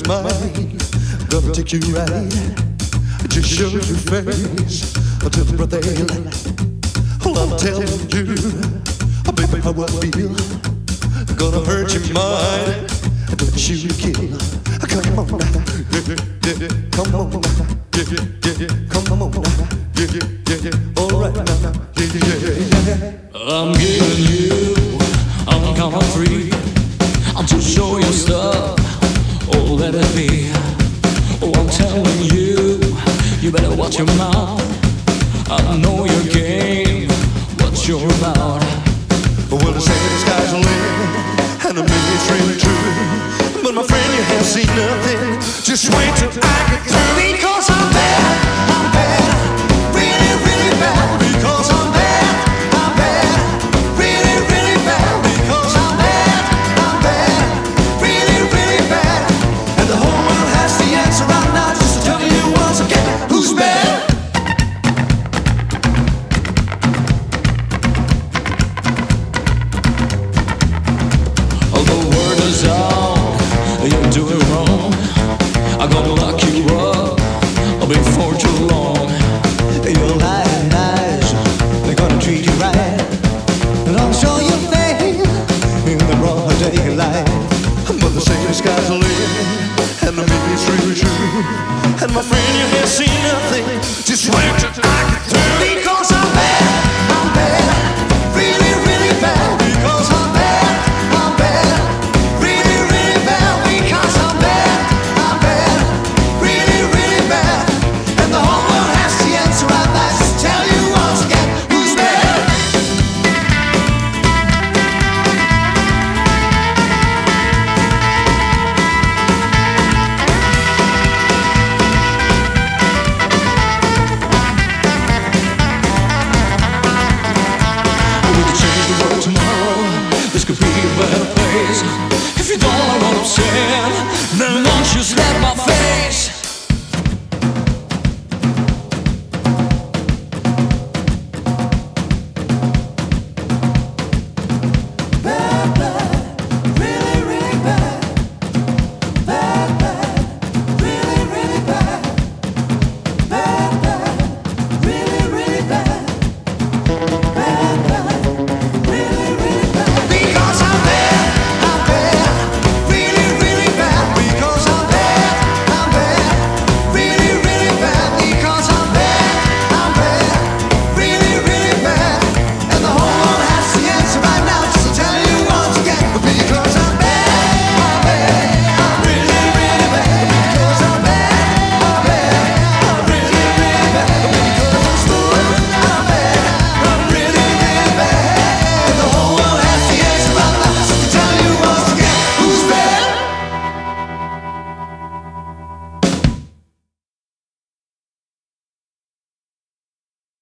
mine. Gonna take you right, just show your face to the brother. Well, I'm telling you, baby, how I feel. Gonna hurt your mind, don't you kill. Come on now, come on now, come on now, all right now, I'm giving you, I'm coming free. I'm to show you stuff, oh let it be. Oh, I'm telling you, you better watch your mouth. I know your game, what you're about. Well, they say the sky's the limit, and maybe it's really true. But my friend, you have seen nothing. Just wait till I get through, because I'm bad.